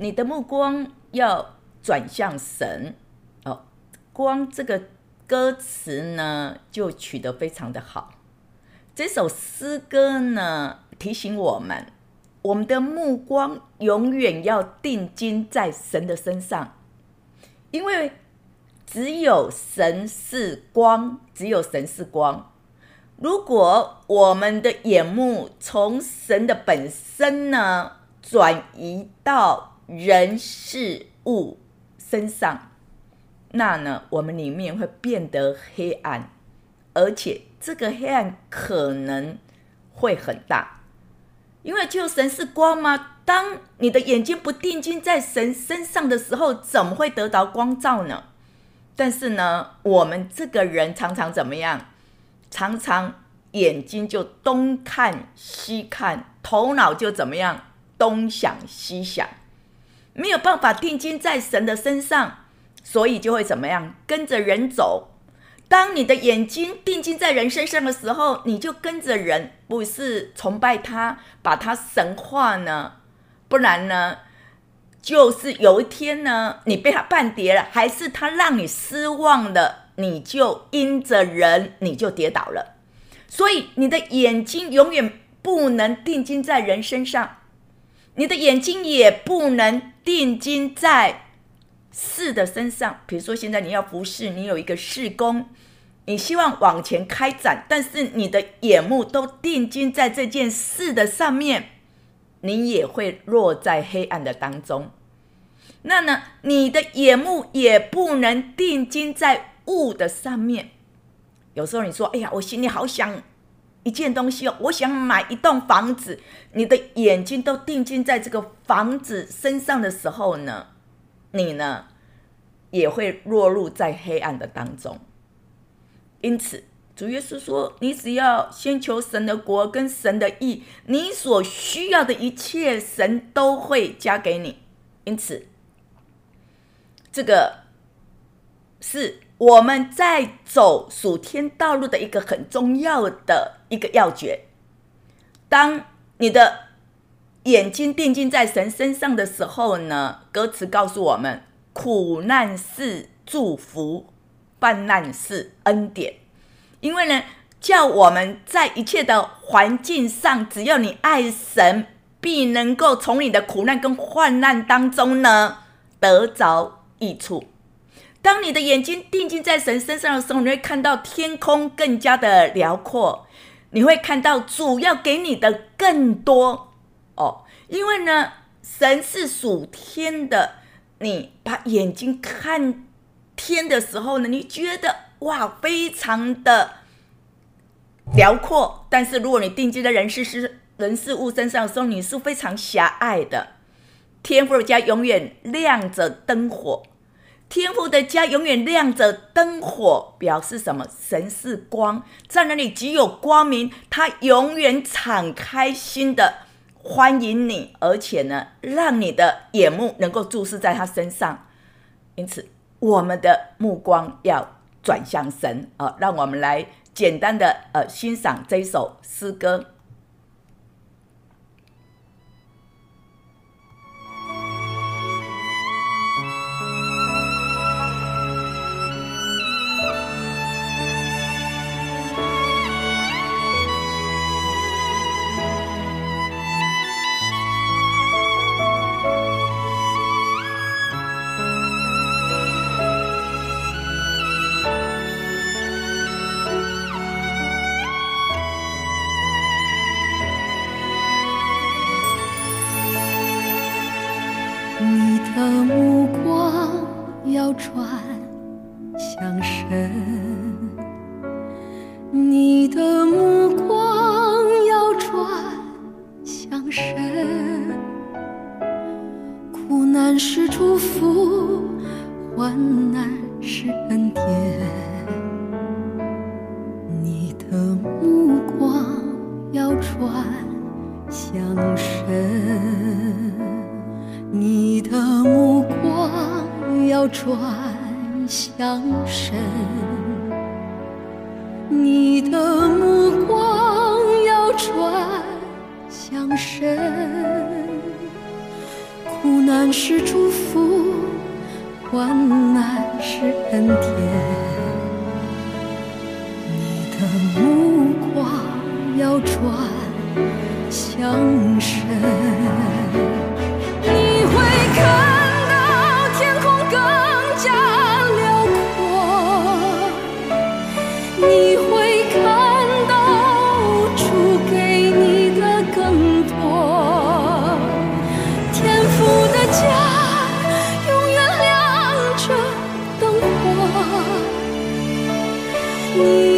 你的目光要转向神。光这个歌词呢就取得非常的好。这首诗歌呢提醒我们，我们的目光永远要定睛在神的身上，因为只有神是光，只有神是光。如果我们的眼目从神的本身呢转移到人事物身上，那呢我们里面会变得黑暗，而且这个黑暗可能会很大。因为就神是光吗？当你的眼睛不定睛在神身上的时候，怎么会得到光照呢？但是呢我们这个人常常怎么样？常常眼睛就东看西看，头脑就怎么样？东想西想，没有办法定睛在神的身上，所以就会怎么样？跟着人走。当你的眼睛定睛在人身上的时候，你就跟着人，不是崇拜他，把他神化呢？不然呢就是有一天呢你被他絆跌了，还是他让你失望了，你就因着人你就跌倒了。所以你的眼睛永远不能定睛在人身上，你的眼睛也不能定睛在事的身上。比如说现在你要服侍，你有一个事工，你希望往前开展，但是你的眼目都定睛在这件事的上面，你也会落在黑暗的当中。那呢你的眼目也不能定睛在物的上面。有时候你说哎呀，我心里好想一件东西哦，我想买一栋房子，你的眼睛都定睛在这个房子身上的时候呢，你呢也会落入在黑暗的当中。因此主耶稣说，你只要先求神的国跟神的义，你所需要的一切神都会加给你。因此这个是我们在走属天道路的一个很重要的一个要诀。当你的眼睛定睛在神身上的时候呢，歌词告诉我们，苦难是祝福，患难是恩典。因为呢叫我们在一切的环境上，只要你爱神，必能够从你的苦难跟患难当中呢得着益处。当你的眼睛定睛在神身上的时候，你会看到天空更加的辽阔，你会看到主要给你的更多因为呢神是属天的，你把眼睛看天的时候呢，你觉得哇非常的辽阔。但是如果你定睛在人事物身上的时候，你是非常狭隘的。天父的家永远亮着灯火，天父的家永远亮着灯火，表示什么？神是光，在那里只有光明，他永远敞开心的欢迎你，而且呢让你的眼目能够注视在他身上。因此我们的目光要转向神让我们来简单的欣赏这一首诗歌。 你的目光要转向神，你的目光要转向神。苦难是祝福，患难是恩典。你的目光要转向神，你的目光要转向神，你的目光要转向神。苦难是祝福，患难是恩典。你的目光要转向神，你会看到天空更加辽阔，你会看到主给你的更多。天父的家永远亮着灯火，你